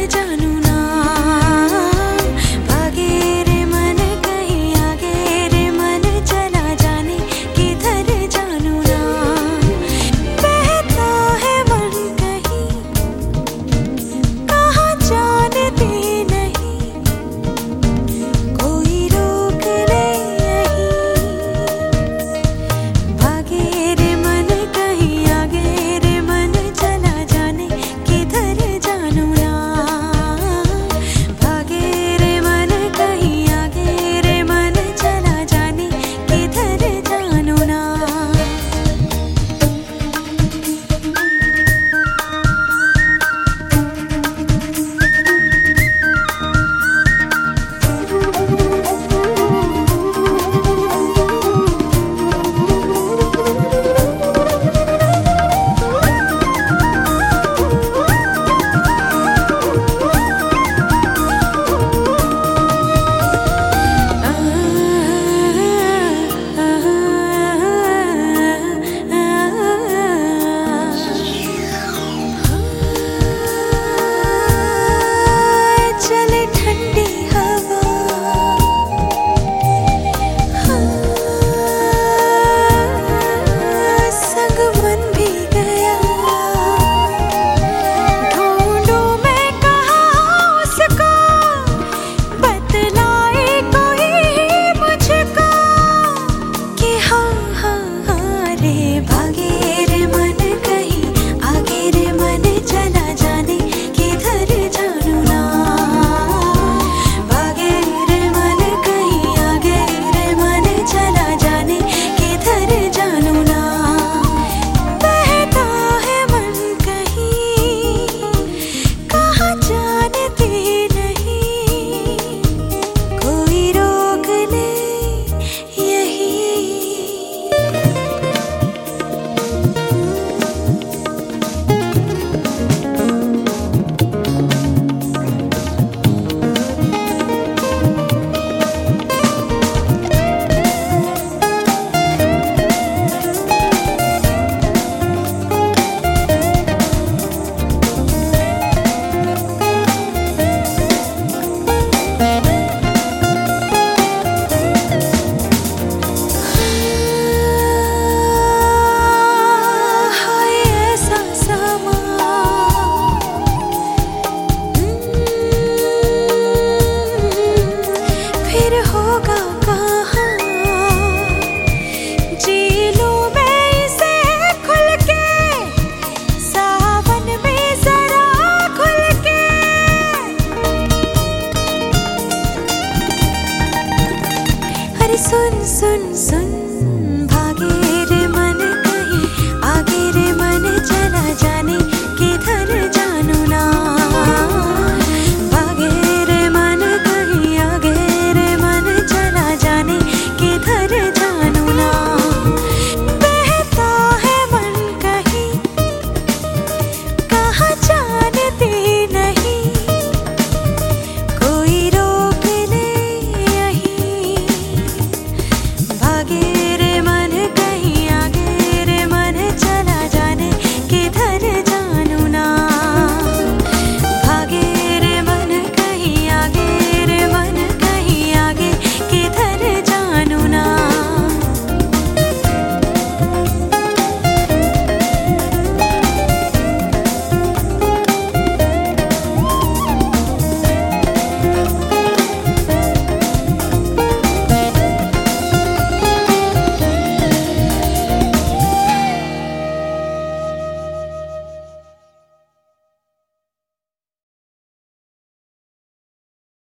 जानू ना, भागे रे मन कहीं आगे रे मन चला जाने किधर जानू ना, बहता है मन कहीं कहाँ जानती नहीं, कोई रोक ले यहीं, भागे रे मन कहीं आगे रे मन चला जाने किधर जानू ना, भागे रे मन कहीं आगे रे मन चला जाने किधर जानू ना। चले ठंडी हवा, संग मन भी गया, ढूंढूं मैं कहाँ उसको, बतलाए कोई मुझको कि हाँ हाँ हाँ रे, भागे रे मन कहीं आगे रे मन चला